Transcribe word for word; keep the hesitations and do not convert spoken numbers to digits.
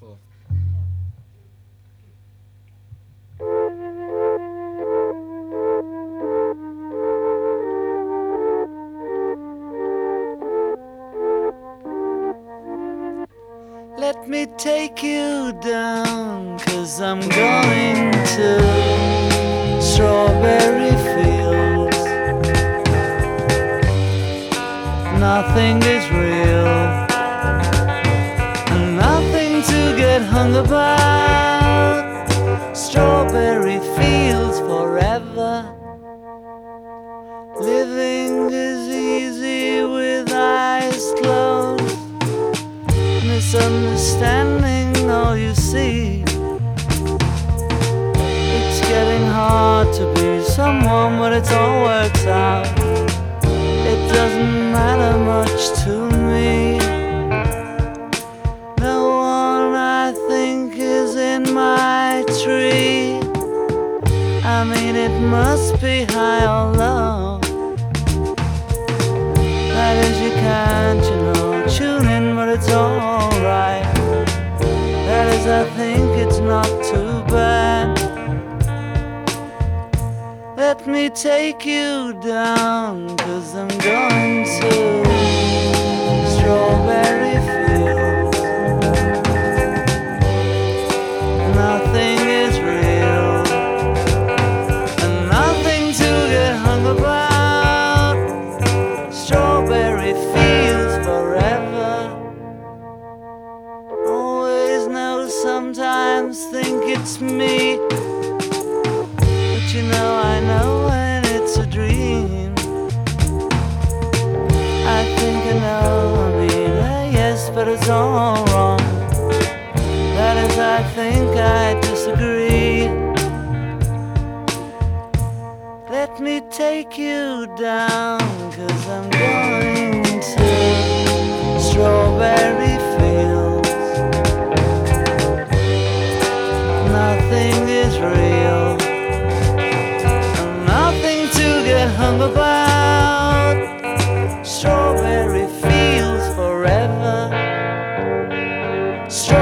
Cool. Let me take you down, 'cause I'm going to strawberry fields. Nothing is real, and nothing to get hung about. Strawberry fields forever. Living is easy with eyes closed. Misunderstanding all you see. It's getting hard to be someone, but it all works out. It doesn't matter much to me. No one I think is in my tree. I mean, it must be high or low. That is, you can't, you know, tune in, but it's alright. That is, I think it's not too bad. Let me take you down, 'cause I'm going to strawberry fields. Nothing is real, and nothing to get hung about. Strawberry fields forever. Always know, sometimes think it's me, but you know I know when it's a dream. I think I know, I mean, uh, yes, but it's all wrong. That is, I think I disagree. Let me take you down, 'cause I'm going to strawberry fields. Nothing is real, and nothing to get hung about. Strawberry fields forever. Strawberry